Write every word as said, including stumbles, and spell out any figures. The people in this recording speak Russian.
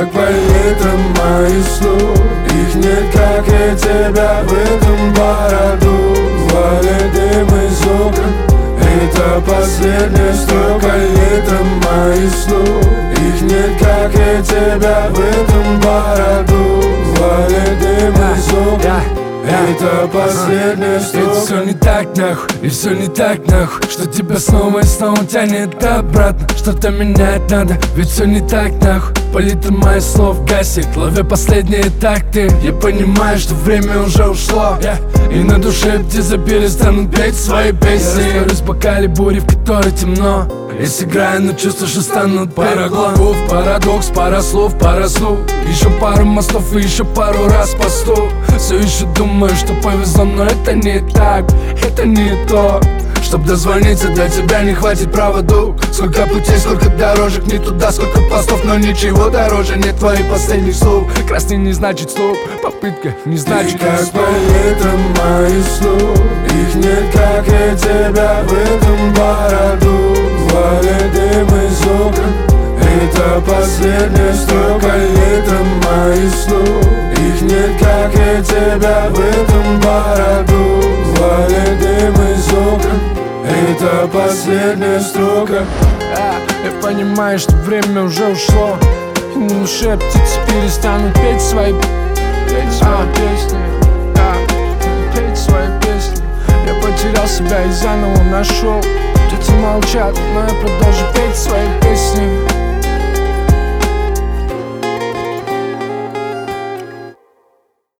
как палитра моих слов. Их нет, как и тебя в этом бороду. Валит дым из окон, это последняя строка. Палитра моих слов. Их нет, как и тебя в этом бороду. Валит дым из окон, это последняя строка. Это все не так нахуй, и все не так нахуй, что тебя снова и снова тянет обратно. Что-то менять надо, ведь все не так нахуй. Палитра моих слов гасит, ловя последние такты. Я понимаю, что время уже ушло, yeah. И на душе птицы перестанут петь свои песни. Я растворюсь в бокале бури, в которой темно, и сыграю на чувства, что станут пара глаголов, парадокс, пара слов, пара слов. Еще пару мостов и еще пару раз по сто. Все еще думаю, что повезло, но это не так, это не то. Чтоб дозвониться, до тебя не хватит проводов. Сколько путей, сколько дорожек, не туда, сколько постов. Но ничего дороже нет твоих последних слов. Красный не значит стоп, попытка не значит как палитра моих слов. Их нет, как и тебя в этом бороду. Валит дым из окон, это последняя строка. Палитра моих слов. Их нет, как и тебя в этом бороду. Валит дым из окон, это последняя строка. а, Я понимаю, что время уже ушло, и на душе птицы перестанут петь свои, петь свои а, песни а, Петь свои песни. Я потерял себя и заново нашел. Птицы молчат, но я продолжу петь свои